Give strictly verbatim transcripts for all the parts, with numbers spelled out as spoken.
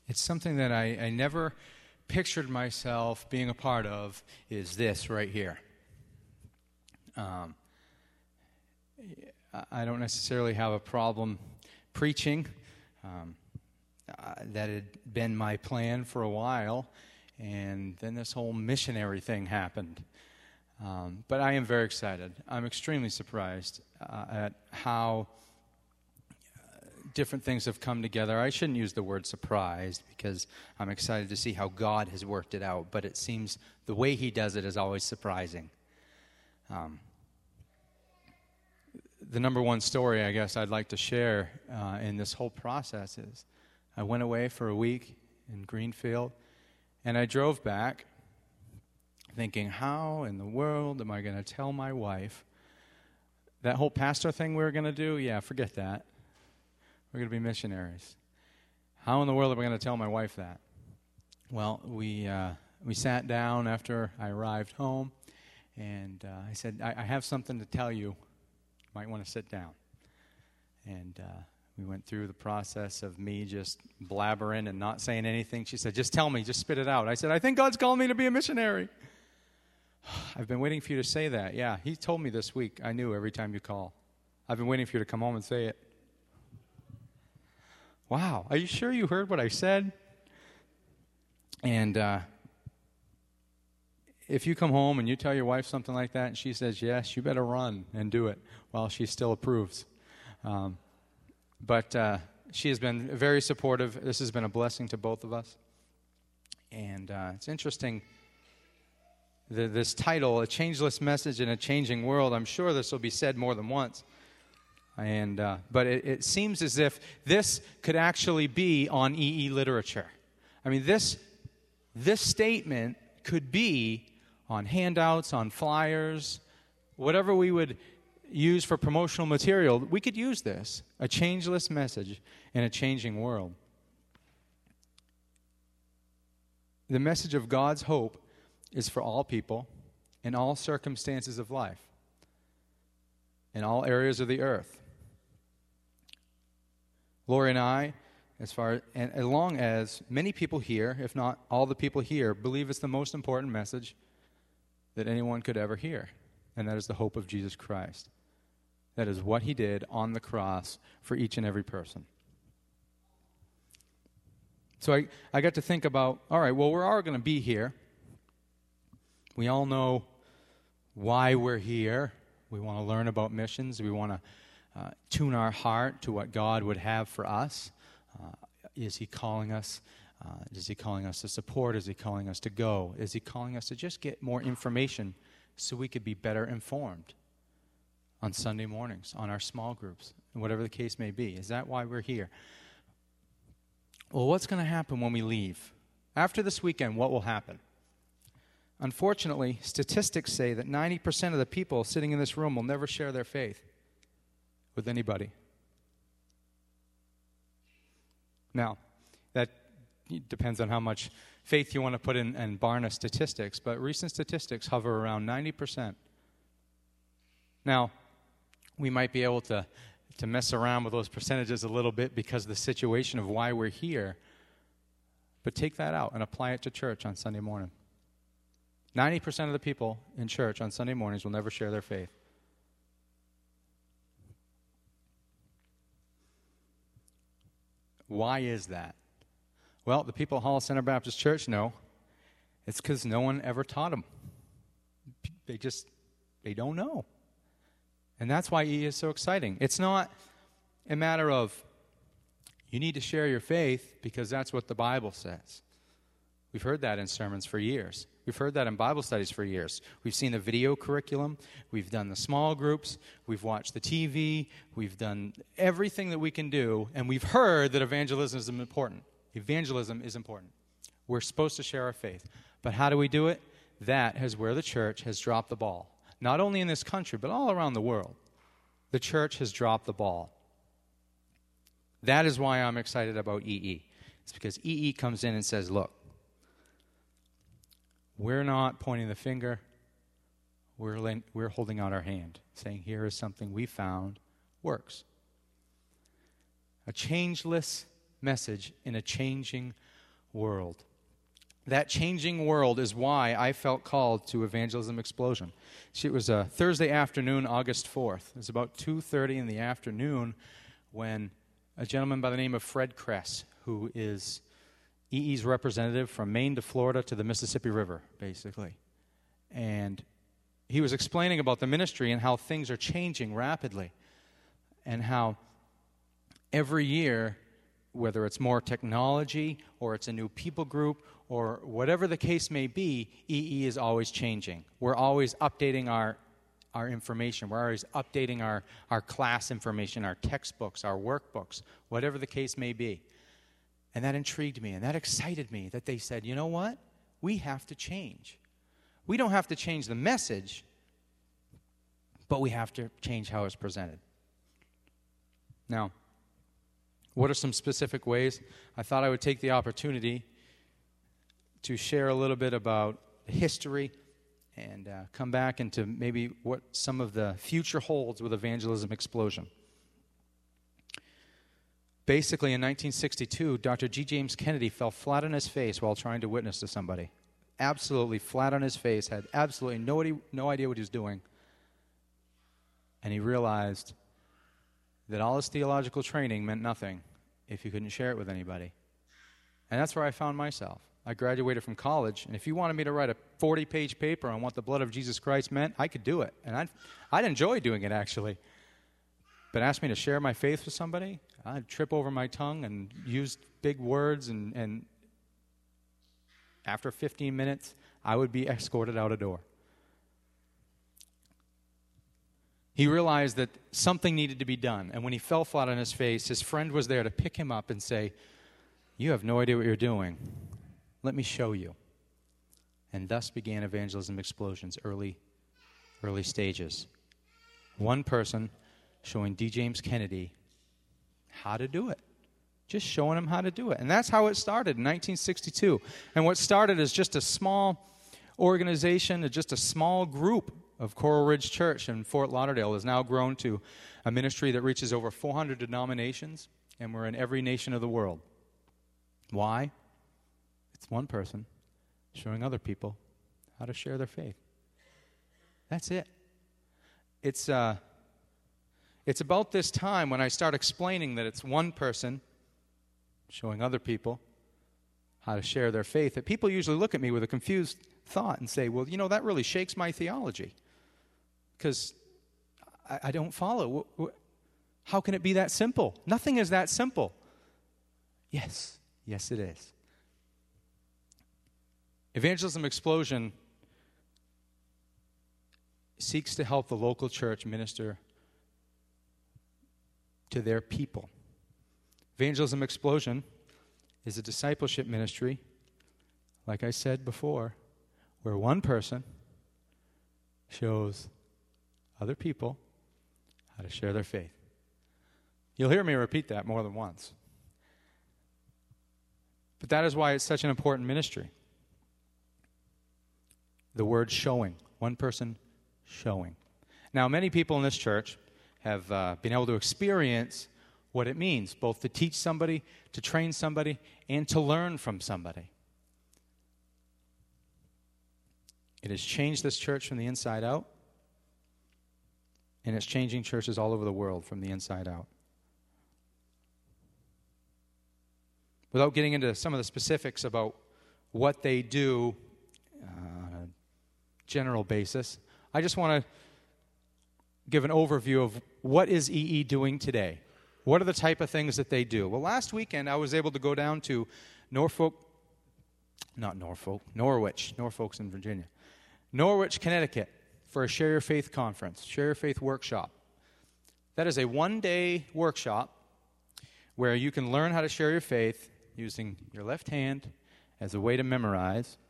It's something that I, I never pictured myself being a part of, is this right here. Um, I don't necessarily have a problem preaching. Um, uh, that had been my plan for a while, and then this whole missionary thing happened. Um, but I am very excited. I'm extremely surprised uh, at how different things have come together. I shouldn't use the word surprised, because I'm excited to see how God has worked it out, but it seems the way he does it is always surprising. Um, the number one story, I guess, I'd like to share uh, in this whole process is I went away for a week in Greenfield, and I drove back thinking, how in the world am I going to tell my wife that whole pastor thing we were going to do? Yeah, forget that. We're going to be missionaries. How in the world am I going to tell my wife that? Well, we uh, we sat down after I arrived home, and uh, I said, I, I have something to tell you. You might want to sit down. And uh, we went through the process of me just blabbering and not saying anything. She said, just tell me, just spit it out. I said, I think God's called me to be a missionary. I've been waiting for you to say that. Yeah, he told me this week. I knew every time you call. I've been waiting for you to come home and say it. Wow, are you sure you heard what I said? And uh, if you come home and you tell your wife something like that and she says yes, you better run and do it while she still approves. Um, but uh, she has been very supportive. This has been a blessing to both of us. And uh, it's interesting, the, this title, A Changeless Message in a Changing World. I'm sure this will be said more than once. And uh, but it, it seems as if this could actually be on E E literature. I mean, this this statement could be on handouts, on flyers, whatever we would use for promotional material. We could use this, a changeless message in a changing world. The message of God's hope is for all people in all circumstances of life, in all areas of the earth. Lori and I, as far and as long as many people here, if not all the people here, believe it's the most important message that anyone could ever hear, and that is the hope of Jesus Christ. That is what he did on the cross for each and every person. So I, I got to think about, all right, well, we're all going to be here. We all know why we're here. We want to learn about missions. We want to Uh, tune our heart to what God would have for us. Uh, is he calling us? Uh, is he calling us to support? Is he calling us to go? Is he calling us to just get more information so we could be better informed on Sunday mornings, on our small groups, and whatever the case may be? Is that why we're here? Well, what's going to happen when we leave? After this weekend, what will happen? Unfortunately, statistics say that ninety percent of the people sitting in this room will never share their faith with anybody. Now, that depends on how much faith you want to put in, in Barna statistics, but recent statistics hover around ninety percent. Now, we might be able to, to mess around with those percentages a little bit because of the situation of why we're here, but take that out and apply it to church on Sunday morning. ninety percent of the people in church on Sunday mornings will never share their faith. Why is that? Well, the people at Hollis Center Baptist Church know it's because no one ever taught them. They just, they don't know. And that's why E is so exciting. It's not a matter of you need to share your faith because that's what the Bible says. We've heard that in sermons for years. We've heard that in Bible studies for years. We've seen the video curriculum. We've done the small groups. We've watched the T V. We've done everything that we can do. And we've heard that evangelism is important. Evangelism is important. We're supposed to share our faith. But how do we do it? That is where the church has dropped the ball. Not only in this country, but all around the world. The church has dropped the ball. That is why I'm excited about E E. It's because E E comes in and says, look, we're not pointing the finger. We're, laying, we're holding out our hand, saying, here is something we found works. A changeless message in a changing world. That changing world is why I felt called to Evangelism Explosion. See, it was a Thursday afternoon, August fourth. It was about two thirty in the afternoon when a gentleman by the name of Fred Kress, who is E E's representative from Maine to Florida to the Mississippi River, basically. And he was explaining about the ministry and how things are changing rapidly and how every year, whether it's more technology or it's a new people group or whatever the case may be, E E is always changing. We're always updating our our information. We're always updating our, our class information, our textbooks, our workbooks, whatever the case may be. And that intrigued me, and that excited me that they said, you know what? We have to change. We don't have to change the message, but we have to change how it's presented. Now, what are some specific ways? I thought I would take the opportunity to share a little bit about history and uh, come back into maybe what some of the future holds with Evangelism Explosion. Basically, in nineteen sixty-two, Doctor G. James Kennedy fell flat on his face while trying to witness to somebody. Absolutely flat on his face, had absolutely no idea, no idea what he was doing. And he realized that all his theological training meant nothing if he couldn't share it with anybody. And that's where I found myself. I graduated from college, and if you wanted me to write a forty-page paper on what the blood of Jesus Christ meant, I could do it. And I'd, I'd enjoy doing it, actually. But ask me to share my faith with somebody, I'd trip over my tongue and use big words, and, and after fifteen minutes, I would be escorted out a door. He realized that something needed to be done, and when he fell flat on his face, his friend was there to pick him up and say, "You have no idea what you're doing. Let me show you." And thus began Evangelism Explosion's early, early stages. One person showing D. James Kennedy how to do it. Just showing him how to do it. And that's how it started in nineteen sixty-two. And what started as just a small organization, just a small group of Coral Ridge Church in Fort Lauderdale has now grown to a ministry that reaches over four hundred denominations, and we're in every nation of the world. Why? It's one person showing other people how to share their faith. That's it. It's uh, it's about this time when I start explaining that it's one person showing other people how to share their faith that people usually look at me with a confused thought and say, well, you know, that really shakes my theology because I, I don't follow. How can it be that simple? Nothing is that simple. Yes, yes it is. Evangelism Explosion seeks to help the local church minister to their people. Evangelism Explosion is a discipleship ministry, like I said before, where one person shows other people how to share their faith. You'll hear me repeat that more than once. But that is why it's such an important ministry. The word showing, one person showing. Now, many people in this church have uh, been able to experience what it means, both to teach somebody, to train somebody, and to learn from somebody. It has changed this church from the inside out, and it's changing churches all over the world from the inside out. Without getting into some of the specifics about what they do uh, on a general basis, I just want to give an overview of what is E E doing today. What are the type of things that they do? Well, last weekend I was able to go down to Norfolk, not Norfolk, Norwich, Norfolk's in Virginia, Norwich, Connecticut, for a Share Your Faith conference, Share Your Faith workshop. That is a one-day workshop where you can learn how to share your faith using your left hand as a way to memorize,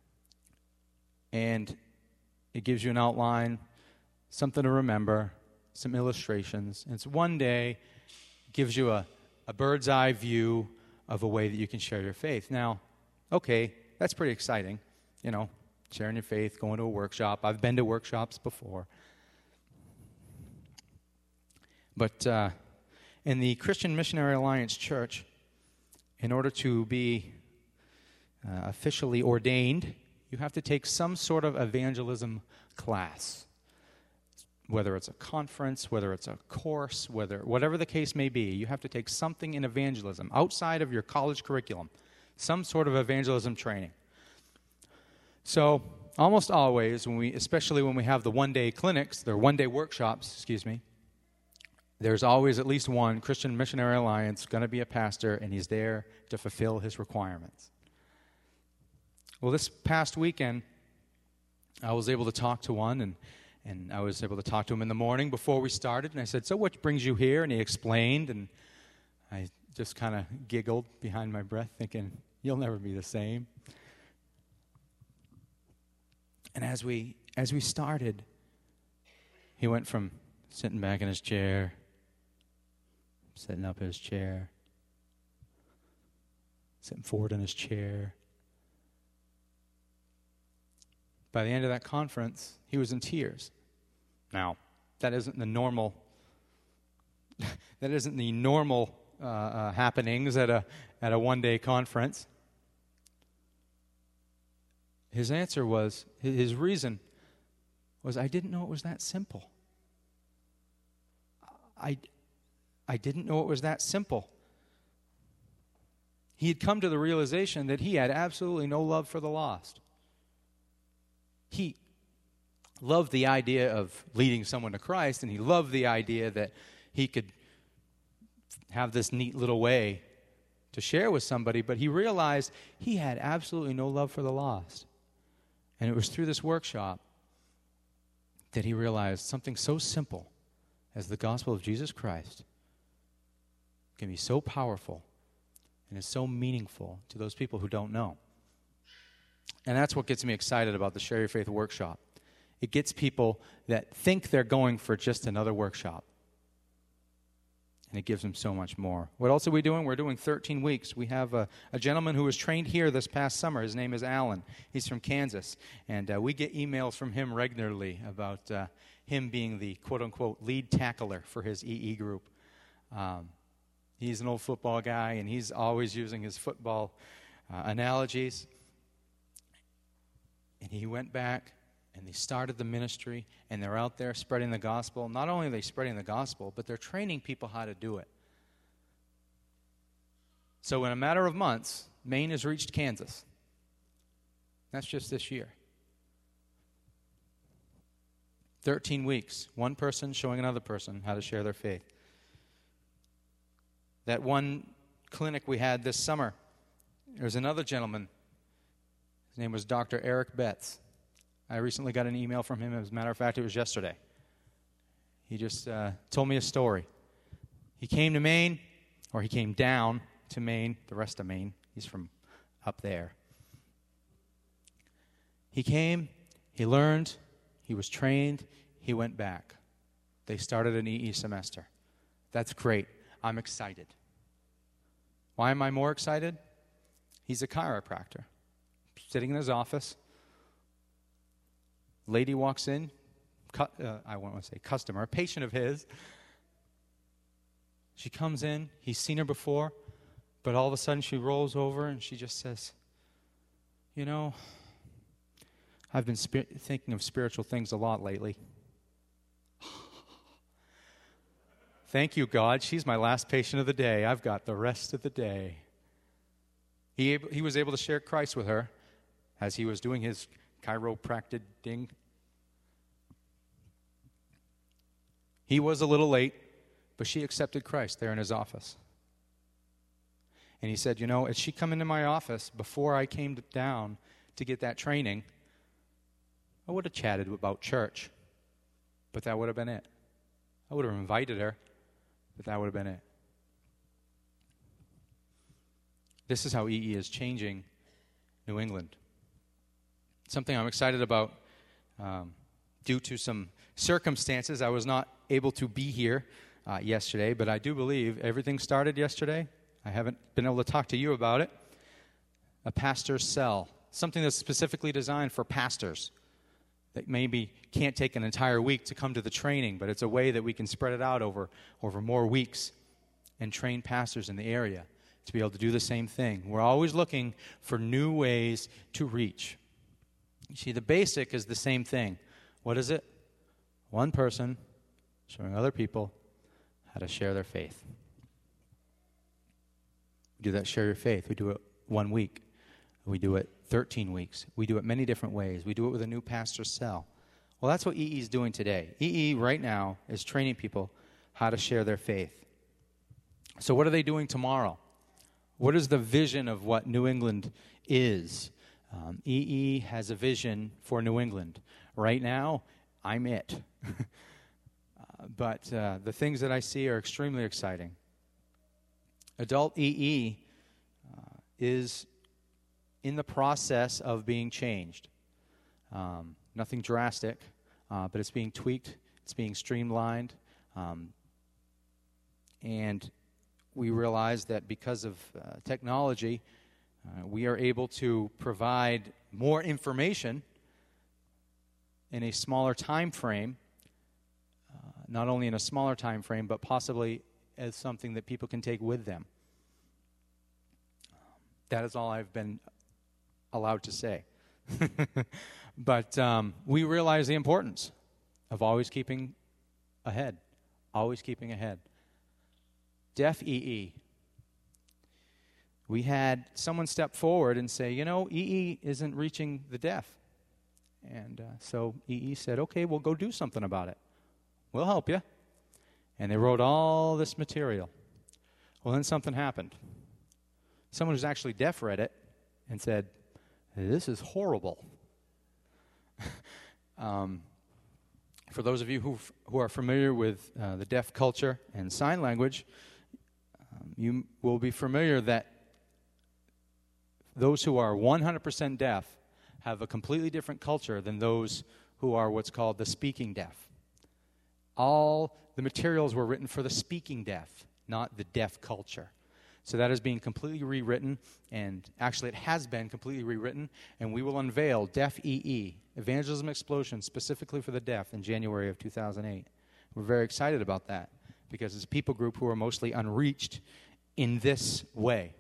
and it gives you an outline, something to remember, some illustrations. And it's one day, gives you a, a bird's eye view of a way that you can share your faith. Now, okay, that's pretty exciting, you know, sharing your faith, going to a workshop. I've been to workshops before. But uh, in the Christian Missionary Alliance Church, in order to be uh, officially ordained, you have to take some sort of evangelism class. Whether it's a conference, whether it's a course, whether whatever the case may be, you have to take something in evangelism outside of your college curriculum, some sort of evangelism training. So almost always, when we, especially when we have the one-day clinics, they're one-day workshops, excuse me, there's always at least one Christian Missionary Alliance going to be a pastor, and he's there to fulfill his requirements. Well, this past weekend, I was able to talk to one, and And I was able to talk to him in the morning before we started. And I said, so what brings you here? And he explained. And I just kind of giggled behind my breath, thinking, you'll never be the same. And as we as we started, he went from sitting back in his chair, sitting up in his chair, sitting forward in his chair. By the end of that conference, he was in tears. Now, that isn't the normal. that isn't the normal uh, uh, happenings at a at a one-day conference. His answer was, his reason was, I didn't know it was that simple. I, I didn't know it was that simple. He had come to the realization that he had absolutely no love for the lost. He loved the idea of leading someone to Christ, and he loved the idea that he could have this neat little way to share with somebody, but he realized he had absolutely no love for the lost. And it was through this workshop that he realized something so simple as the gospel of Jesus Christ can be so powerful and is so meaningful to those people who don't know. And that's what gets me excited about the Share Your Faith workshop. It gets people that think they're going for just another workshop. And it gives them so much more. What else are we doing? We're doing thirteen weeks. We have a, a gentleman who was trained here this past summer. His name is Alan. He's from Kansas. And uh, we get emails from him regularly about uh, him being the quote-unquote lead tackler for his E E group. Um, he's an old football guy, and he's always using his football uh, analogies. And he went back, and they started the ministry, and they're out there spreading the gospel. Not only are they spreading the gospel, but they're training people how to do it. So in a matter of months, Maine has reached Kansas. That's just this year. thirteen weeks, one person showing another person how to share their faith. That one clinic we had this summer, there's another gentleman. His name was Doctor Eric Betts. I recently got an email from him. As a matter of fact, it was yesterday. He just uh, told me a story. He came to Maine, or he came down to Maine, the rest of Maine. He's from up there. He came, he learned, he was trained, he went back. They started an E E semester. That's great. I'm excited. Why am I more excited? He's a chiropractor. Sitting in his office, lady walks in, cu- uh, I want to say customer, a patient of his. She comes in, he's seen her before, but all of a sudden she rolls over and she just says, you know, I've been spi- thinking of spiritual things a lot lately. Thank you, God. She's my last patient of the day. I've got the rest of the day. He, able, he was able to share Christ with her as he was doing his chiropractic ding. He was a little late, but she accepted Christ there in his office. And he said, you know, as she come into my office before I came to, down to get that training, I would have chatted about church, but that would have been it. I would have invited her, but that would have been it. This is how E E is changing New England. Something I'm excited about. Um, due to some circumstances, I was not able to be here uh, yesterday, but I do believe everything started yesterday. I haven't been able to talk to you about it. A pastor's cell, something that's specifically designed for pastors that maybe can't take an entire week to come to the training, but it's a way that we can spread it out over, over more weeks and train pastors in the area to be able to do the same thing. We're always looking for new ways to reach. You see, the basic is the same thing. What is it? One person showing other people how to share their faith. We do that, share your faith. We do it one week. We do it thirteen weeks. We do it many different ways. We do it with a new pastor's cell. Well, that's what E E is doing today. E E right now is training people how to share their faith. So what are they doing tomorrow? What is the vision of what New England is? Um, E E has a vision for New England. Right now, I'm it. uh, but uh, the things that I see are extremely exciting. Adult E E uh, is in the process of being changed. Um, nothing drastic, uh, but it's being tweaked. It's being streamlined. Um, and we realize that because of uh, technology, uh, we are able to provide more information in a smaller time frame, uh, not only in a smaller time frame, but possibly as something that people can take with them. That is all I've been allowed to say. But um, we realize the importance of always keeping ahead, always keeping ahead. Deaf E E. We had someone step forward and say, you know, E E isn't reaching the deaf. And uh, so E E said, okay, we'll go do something about it. We'll help you. And they wrote all this material. Well, then something happened. Someone who's actually deaf read it and said, this is horrible. um, for those of you who who are familiar with uh, the deaf culture and sign language, um, you will be familiar that those who are one hundred percent deaf have a completely different culture than those who are what's called the speaking deaf. All the materials were written for the speaking deaf, not the deaf culture. So that is being completely rewritten, and actually it has been completely rewritten, and we will unveil Deaf E E, Evangelism Explosion, specifically for the deaf in January of two thousand eight. We're very excited about that, because it's a people group who are mostly unreached in this way.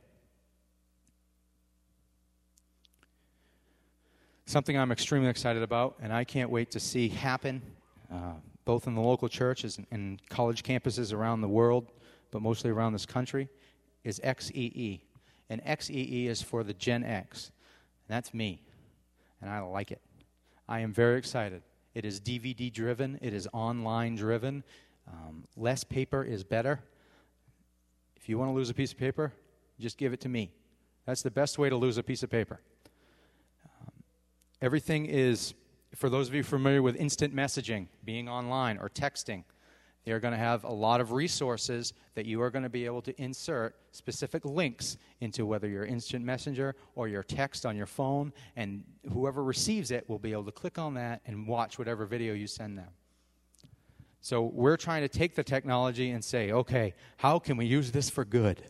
Something I'm extremely excited about, and I can't wait to see happen, uh, both in the local churches and college campuses around the world, but mostly around this country, is X E E. And X E E is for the Gen X. And that's me. And I like it. I am very excited. It is D V D driven. It is online driven. Um, less paper is better. If you want to lose a piece of paper, just give it to me. That's the best way to lose a piece of paper. Um, everything is, for those of you familiar with instant messaging, being online or texting, they are going to have a lot of resources that you are going to be able to insert specific links into, whether your instant messenger or your text on your phone, and whoever receives it will be able to click on that and watch whatever video you send them. So we're trying to take the technology and say, okay, how can we use this for good?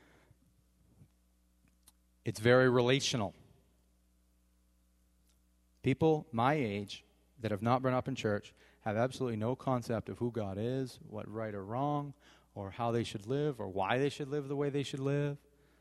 It's very relational. People my age that have not been up in church have absolutely no concept of who God is, what right or wrong, or how they should live, or why they should live the way they should live.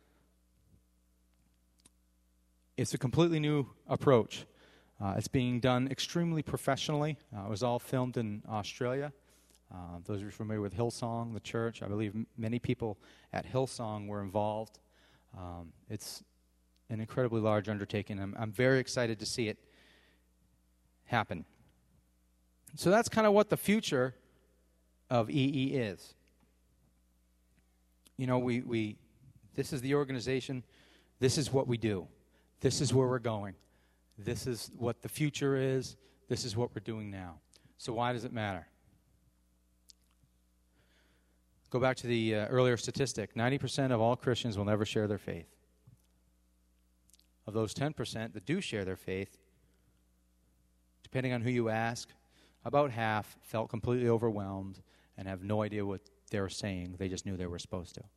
It's a completely new approach. Uh, it's being done extremely professionally. Uh, it was all filmed in Australia. Uh, those who are familiar with Hillsong, the church, I believe m- many people at Hillsong were involved. Um, it's an incredibly large undertaking. I'm, I'm very excited to see it happen. So that's kind of what the future of E E is. You know, we, we this is the organization, this is what we do, this is where we're going, this is what the future is, this is what we're doing now. So why does it matter? Go back to the uh, earlier statistic. ninety percent of all Christians will never share their faith. Of those ten percent that do share their faith, depending on who you ask, about half felt completely overwhelmed and have no idea what they were saying. They just knew they were supposed to.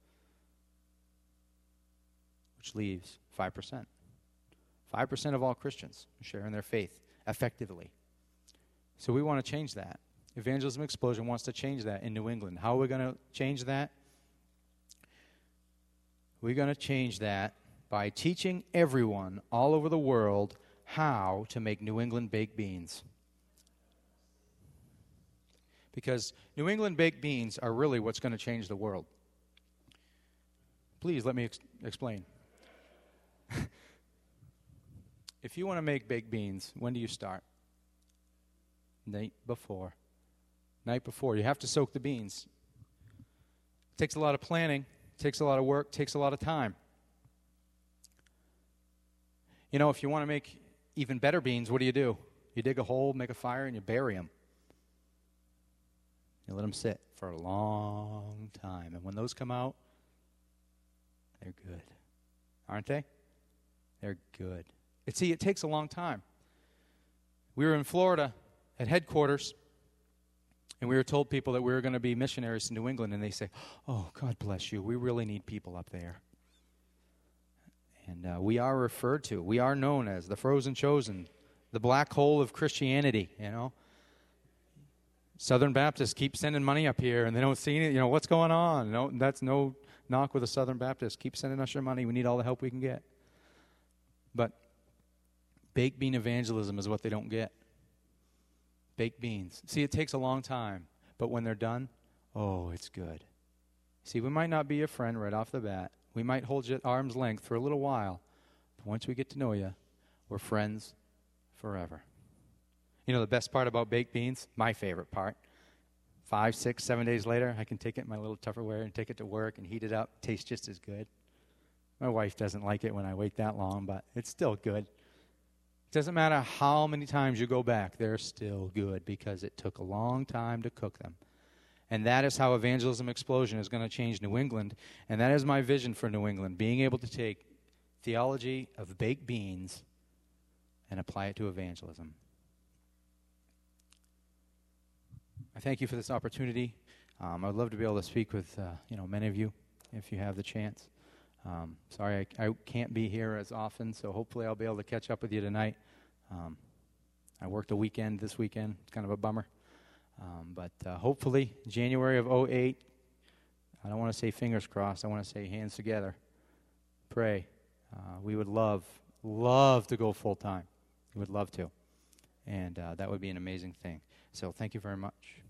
Which leaves five percent. five percent of all Christians sharing their faith effectively. So we want to change that. Evangelism Explosion wants to change that in New England. How are we going to change that? We're going to change that by teaching everyone all over the world how to make New England baked beans. Because New England baked beans are really what's going to change the world. Please let me ex- explain. If you want to make baked beans, when do you start? Night before. Night before. You have to soak the beans. It takes a lot of planning, takes a lot of work, takes a lot of time. You know, if you want to make even better beans, what do you do? You dig a hole, make a fire, and you bury them. You let them sit for a long time. And when those come out, they're good. Aren't they? They're good. It, see, it takes a long time. We were in Florida at headquarters, and we were told people that we were going to be missionaries in New England, and they say, oh, God bless you, we really need people up there. And uh, we are referred to, we are known as the frozen chosen, the black hole of Christianity, you know. Southern Baptists keep sending money up here, and they don't see it. You know, what's going on? No, that's no knock with the Southern Baptists. Keep sending us your money. We need all the help we can get. But baked bean evangelism is what they don't get. Baked beans. See, it takes a long time, but when they're done, oh, it's good. See, we might not be your friend right off the bat. We might hold you at arm's length for a little while, but once we get to know you, we're friends forever. You know the best part about baked beans? My favorite part. Five, six, seven days later, I can take it in my little Tupperware and take it to work and heat it up. Tastes just as good. My wife doesn't like it when I wait that long, but it's still good. It doesn't matter how many times you go back, they're still good because it took a long time to cook them. And that is how Evangelism Explosion is going to change New England. And that is my vision for New England, being able to take theology of baked beans and apply it to evangelism. I thank you for this opportunity. Um, I would love to be able to speak with uh, you know many of you if you have the chance. Um, sorry I, I can't be here as often, so hopefully I'll be able to catch up with you tonight. Um, I worked a weekend this weekend. It's kind of a bummer. Um, but uh, hopefully January of oh eight, I don't want to say fingers crossed. I want to say hands together. Pray. Uh, we would love, love to go full time. We would love to. And uh, that would be an amazing thing. So thank you very much.